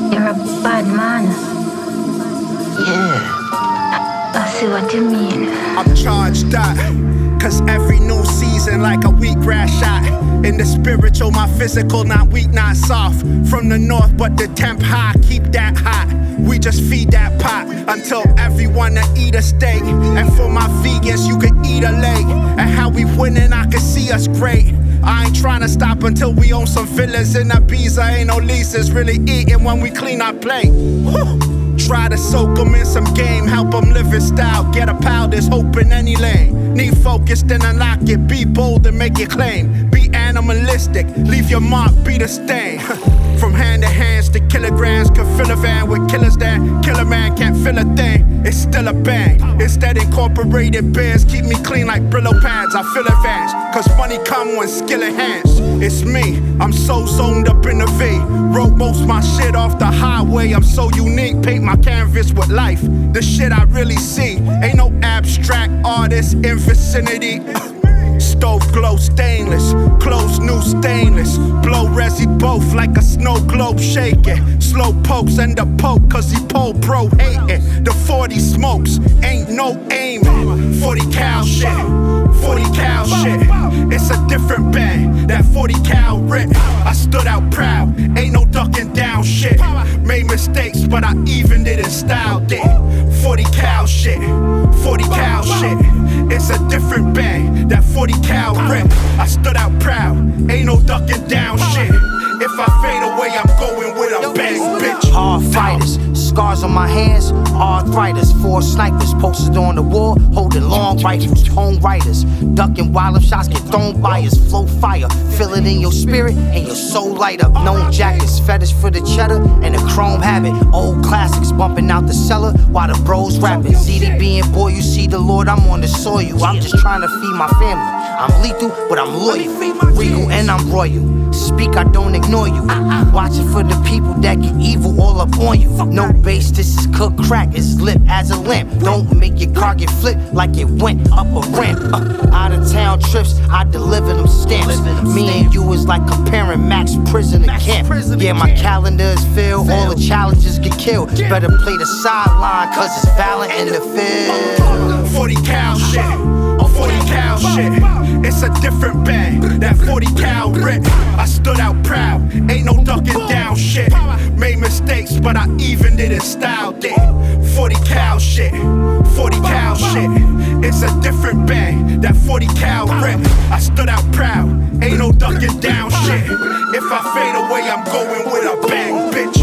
You're a bad man. Yeah. I see what you mean. I'm charged up, cause every new season like a wheatgrass shot. In the spiritual, my physical, not weak, not soft. From the north, but the temp high, keep that hot. We just feed that pot until everyone to eat a steak. And for my vegans, you can eat a leg. And how we winning, I can see us great. I ain't tryna stop until we own some villas in Ibiza. Ain't no leases, really eating when we clean our plate. Whew. Try to soak them in some game, help them live in style. Get a pal, there's hope in any lane. Need focus, then unlock it. Be bold and make it claim. Be animalistic, leave your mark, be the stain. From hand to hands to kilograms, can fill a van with killers there. Killer man can't feel a thing, it's still a bang. Instead incorporated beers keep me clean like Brillo pads. I feel advanced, cause money come when skill enhanced. It's me, I'm so zoned up in the V. Wrote most my shit off the highway, I'm so unique. Paint my canvas with life, the shit I really see. Ain't no abstract artist in vicinity. Stove glow stainless, clothes new stainless. Blow resi both like a snow globe shaking. Slow pokes and the poke cause he pole pro hating. The 40 smokes, ain't no aiming. 40 cal shit, 40 cal shit. It's a different bang, that 40 cal rip. I stood out proud, ain't no ducking down shit. Made mistakes but I evened it and styled it. 40 cal shit, 40 cal shit. It's a different bang, that 40 cal rip. I stood out proud, ain't no ducking down shit. If I fade away, I'm going with a bang, bitch. Hard fighters, scars on my hands, arthritis. 4 snipers posted on the wall, holding long rifles. Home writers, ducking while them shots get thrown by us. Flow fire, feel it in your spirit and your soul light up. Known jackets, fetish for the cheddar and the chrome habit. Old classics bumping out the cellar while the bros rapping. CDB and boy, you see the Lord, I'm on the soil. I'm just trying to feed my family. I'm lethal, but I'm loyal. Regal and I'm royal. Speak, I don't ignore you. Watching for the people that get evil all up on you. No bass, this is cooked crack, it's lit as a lamp. Don't make your car get flipped like it went up a ramp. Out of town trips, I deliver them stamps. Me and you is like comparing max prison to camp. Yeah, my calendar is filled, all the challenges get killed. Better play the sideline, cause it's violent in the field. 40 cal shit, 40 cal shit. It's a different bang, that 40 cal rip. I stood out proud, ain't no ducking down shit. Made mistakes, but I evened it and styled it. 40 cal shit, 40 cal shit. It's a different bang, that 40 cal rip. I stood out proud, ain't no ducking down shit. If I fade away, I'm going with a bang, bitch.